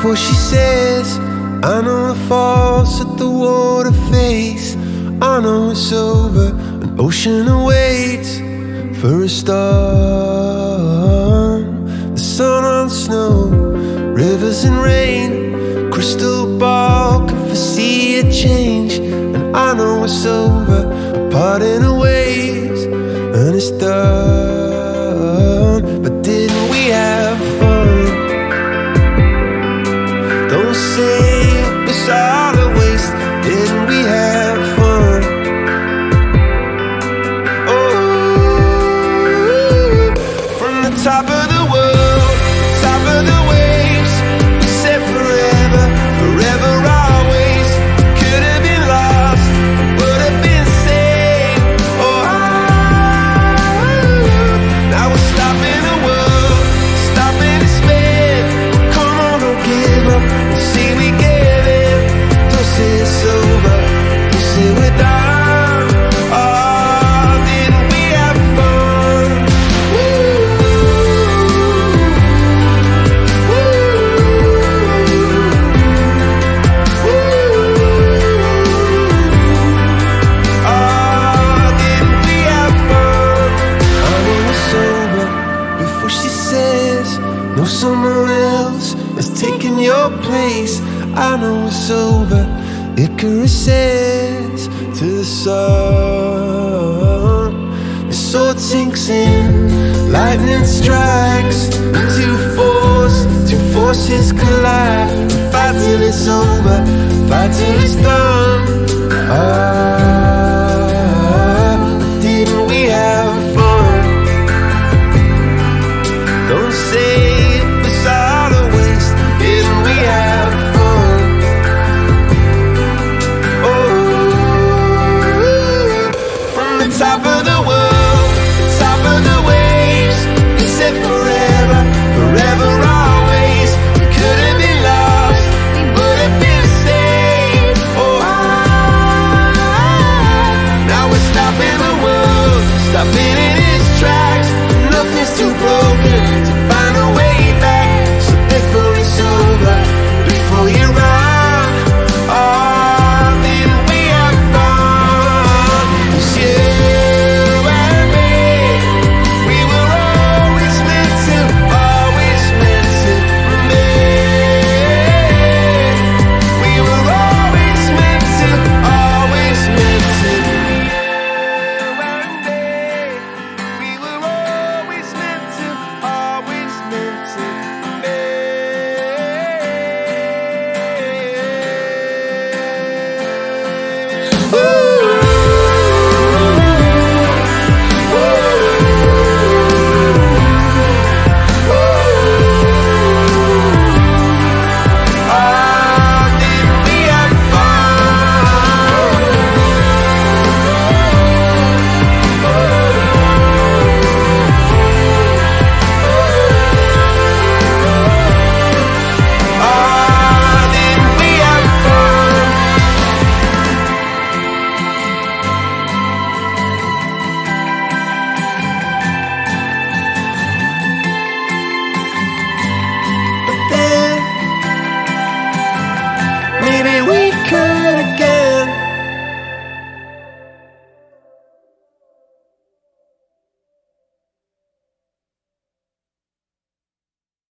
before she says, I know the falls at the water face. I know it's over, an ocean awaits for a storm. The sun on snow, rivers and rain, crystal ball can foresee a change. And I know it's over, a parting of ways, and it's done. But didn't we have fun? Don't say it was all a waste. Didn't we have fun? Oh, from the top of the world, top of the waves, we said forever, forever always. Could have been lost, would have been saved. Oh, now we're stopping the world, stopping the spin. Come on, don't give up. See, we get it. Don't say it's over, don't say we're done. Oh, didn't we have fun? Woo. Woo. Oh, didn't we have fun? I know it's over before she says, no, someone else is taking your place. I know it's over, Icarus says to the sun. The sword sinks in, lightning strikes, two forces collide. Fight till it's over, fight till it's done.